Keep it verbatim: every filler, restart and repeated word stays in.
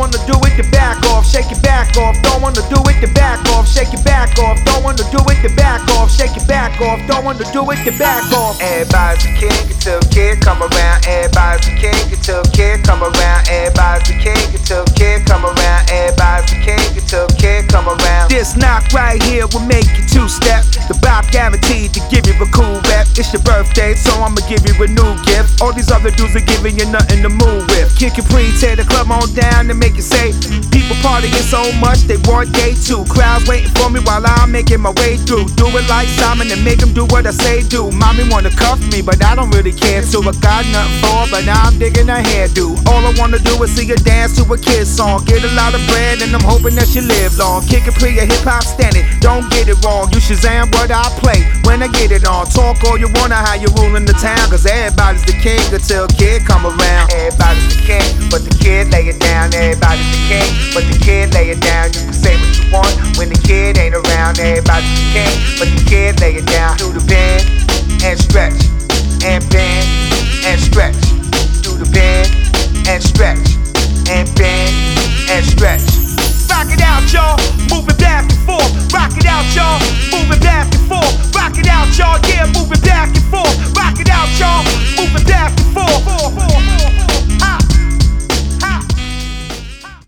wanna do it, then back off, shake your back off. Don't wanna do it, then back off, shake your back off. Don't wanna do it, then back off, shake your back off. Don't wanna do it, then back off. Everybody's a king until kid come around. Everybody's a king until kid come around. Everybody's a king until kid come around. Everybody's a king until kid come around. This knock right here will make you two-step. The Bob guaranteed to give you a cool rep. It's your birthday, so I'ma give you a new gift. All these other dudes are giving you nothing to move with. Kid Capri, tear the club on down and make it say, people partying so much they want day two. Crowds waiting for me while I'm making my way through. Do it like Simon and make him do what I say do. Mommy wanna cuff me, but I don't really care to. I got nothing for her, but now I'm digging her hairdo. All I wanna do is see her dance to a kid's song. Get a lot of bread and I'm hoping that she live long. Kid Capri, a hip-hop standard, don't get it wrong. You Shazam what I play when I get it on. Talk all you wanna how you ruling the town, cause everybody's the king until kid come around. Everybody's the king, but the kid lay it down. Everybody's the king, but the kid lay it down. You can say what you want when the kid ain't around. Everybody's the king, but the kid lay it down. Do the bend and stretch, and bend and stretch. Do the bend and stretch, and bend and stretch. Rock it out, y'all, moving back and forth. Rock it out, y'all, moving back and forth. Rock it out, y'all, yeah, moving back and forth. Rock it out, y'all, moving back and forth.